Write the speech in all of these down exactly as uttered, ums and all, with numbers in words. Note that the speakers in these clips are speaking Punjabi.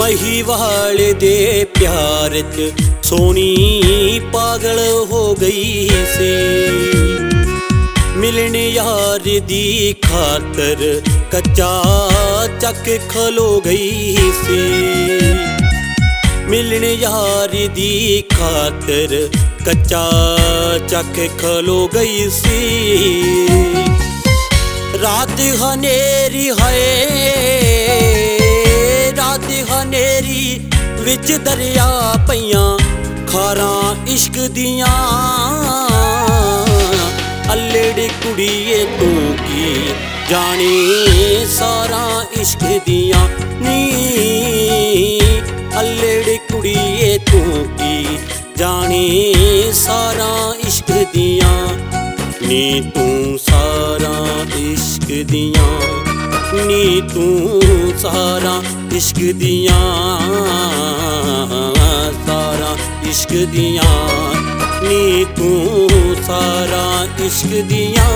ਮਹੀਵਾਲ ਦੇ ਪਿਆਰ 'ਚ ਸੋਹਣੀ ਪਾਗਲ ਹੋ ਗਈ ਸੀ। ਮਿਲਣ ਯਾਰ ਦੀ ਖਾਤਰ ਕੱਚਾ ਚੱਕ ਖਲੋ ਗਈ ਸੀ। ਮਿਲਣ ਯਾਰ ਦੀ ਖਾਤਰ ਕੱਚਾ ਚੱਕ ਖਲੋ ਗਈ ਸੀ। ਰਾਤ ਹਨੇਰੀ ਹੈ, ਰਾਤ ਹਨੇਰੀ ਵਿੱਚ ਦਰਿਆ ਪਈਆਂ ਖਾਰਾਂ ਇਸ਼ਕ ਦੀਆਂ। ਅੱਲੜੀ ਕੁੜੀਏ ਤੂੰ ਕੀ ਜਾਣੀ ਸਾਰਾ ਇਸ਼ਕ ਦੀਆਂ ਨੀ। ਅੱਲੜੀ ਕੁੜੀਏ ਤੂੰ ਕੀ ਜਾਣੀ ਸਾਰਾ ਇਸ਼ਕ ਦੀਆਂ ਨੀ। ਤੂੰ ਸਾਰਾ ਇਸ਼ਕ ਦੀਆਂ ਨੀ, ਤੂੰ ਸਾਰਾ ਇਸ਼ਕ ਦੀਆਂ, ਸਾਰਾ ਇਸ਼ਕ ਦੀਆਂ ਨੀ, ਤੂੰ ਸਾਰਾ ਇਸ਼ਕ ਦੀਆਂ।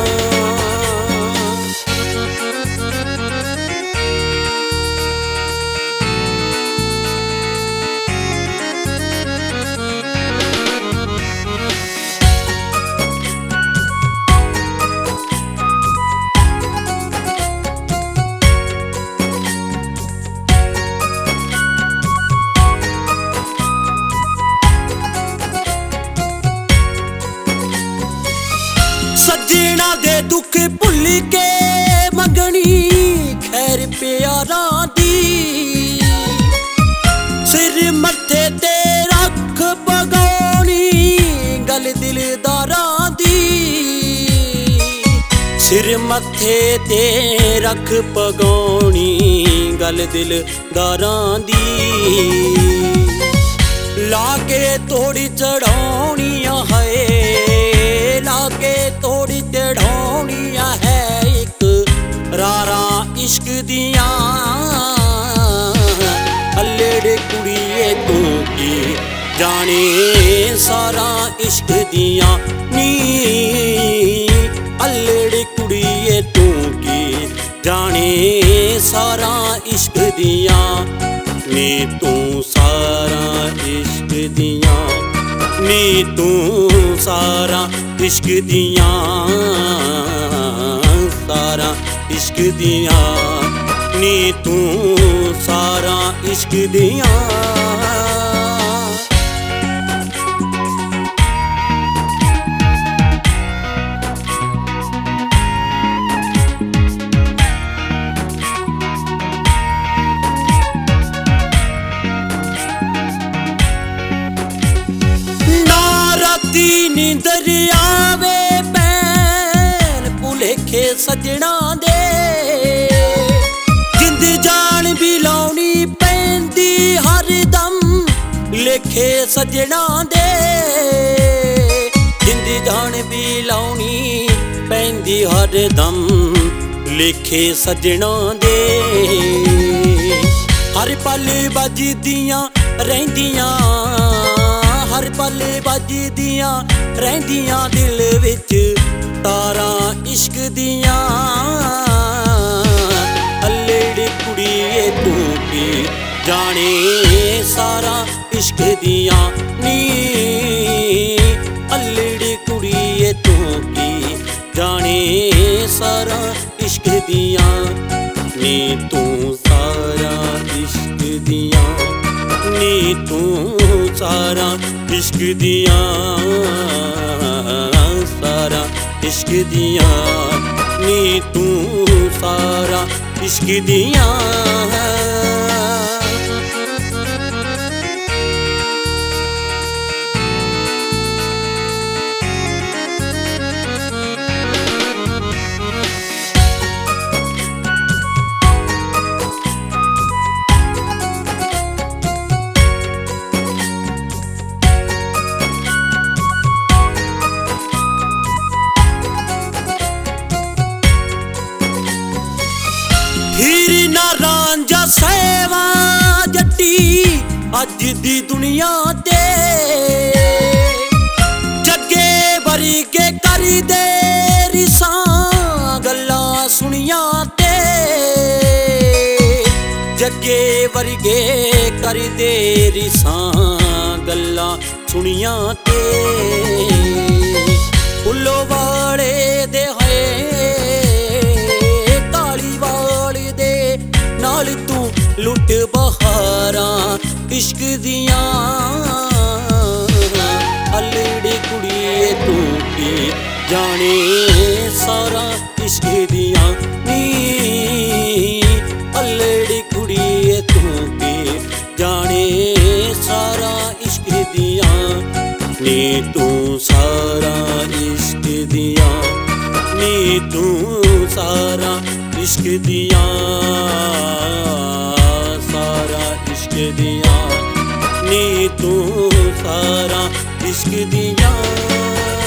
ਸੱਜਣਾ ਦੇ ਦੁੱਖ ਭੁੱਲ ਕੇ ਮੰਗਣੀ ਖੈਰ ਪਿਆਰਾਂ ਦੀ। ਸਿਰ ਮੱਥੇ ਤੇ ਰੱਖ ਪਗਾਉਣੀ ਗੱਲ ਦਿਲਦਾਰਾਂ ਦੀ। ਸਿਰ ਮੱਥੇ ਤੇ ਰੱਖ ਪਗਾਉਣੀ ਗੱਲ ਦਿਲਦਾਰਾਂ ਦੀ। ਲਾ ਕੇ ਤੋੜੀ ਚੜਾਉਣੀਆਂ ਹੈ, ਲਾ ਕੇ ਤੋੜੀ ਚੜਾਉਣੀਆਂ ਹੈ ਇੱਕ ਰਾਰਾਂ ਇਸ਼ਕ ਦੀਆਂ। ਅੱਲੜੇ ਕੁੜੀਏ ਤੂੰ ਕੀ ਜਾਣੇ ਸਾਰਾ ਇਸ਼ਕ ਦੀਆਂ ਨੀ। ਅੱਲੜੇ ਕੁੜੀਏ ਤੂੰ ਕੀ ਜਾਣੇ ਸਾਰਾ ਇਸ਼ਕ ਦੀਆਂ ਨੀ। ਤੂੰ ਸਾਰਾ ਇਸ਼ਕ ਦੀਆਂ ਨੀ, ਤੂੰ ਸਾਰਾ ਇਸ਼ਕ ਦੀਆਂ, ਸਾਰਾ ਇਸ਼ਕ ਦੀਆਂ ਨੀ, ਤੂੰ ਸਾਰਾ ਇਸ਼ਕ ਦੀਆਂ। ਨੀਂਦਰ ਆਵੇ ਭੈਣ ਭੁਲੇਖੇ ਸੱਜਣਾ ਦੇ। ਜਿੰਦ ਜਾਨ ਵੀ ਲਾਉਣੀ ਪੈਂਦੀ ਹਰਦਮ ਲੇਖੇ ਸੱਜਣਾ ਦੇ। ਜਿੰਦ ਜਾਨ ਵੀ ਲਾਉਣੀ ਪੈਂਦੀ ਹਰਦਮ ਲੇਖੇ ਸੱਜਣਾ ਦੇ। ਹਰ ਪਲ ਵੱਜਦੀਆਂ ਰਹਿੰਦੀਆਂ, ਹਰ ਪਲ ਵੱਜਦੀਆਂ ਰਹਿੰਦੀਆਂ ਦਿਲ ਵਿੱਚ ਤਾਰਾਂ ਇਸ਼ਕ ਦੀਆਂ। ਅੱਲੜੀ ਕੁੜੀਏ ਤੂੰ ਕੀ ਜਾਣੇ ਸਾਰਾ ਇਸ਼ਕ ਦੀਆਂ ਨੀ। ਅੱਲੜੀ ਕੁੜੀਏ ਤੂੰ ਕੀ ਜਾਣੇ ਸਾਰਾ ਇਸ਼ਕ ਦੀਆਂ ਨੀ। ਤੂੰ ਸਾਰਾ ਇਸ਼ਕ ਦੀਆਂ ਨੀ, ਤੂੰ ਸਾਰਾ इश्क दिया, सारा इश्क दिया नी, तू सारा इश्क दिया। हीर ना रांझा सहवा जट्टी अज दी दुनिया ते। जगे वरीके करी दे रिसां गल्लां सुनिया ते। जगे वर्गे कर दे रिसां गल्लां सुनियां ते फुल्लो वाले दे है काली वाले दे नाल तू लुट बहारां इश्क दियां अल्लड़ी कुड़िए तू की जाने सारा इश्क दियां नी अल्लड़ी कुड़िए तू की जाने सारा इश्क दियां नी तू सारा इश्क दियां नी तू सारा इश्क दियां सारा इश्क दियां नी तू सारा इश्क दियां।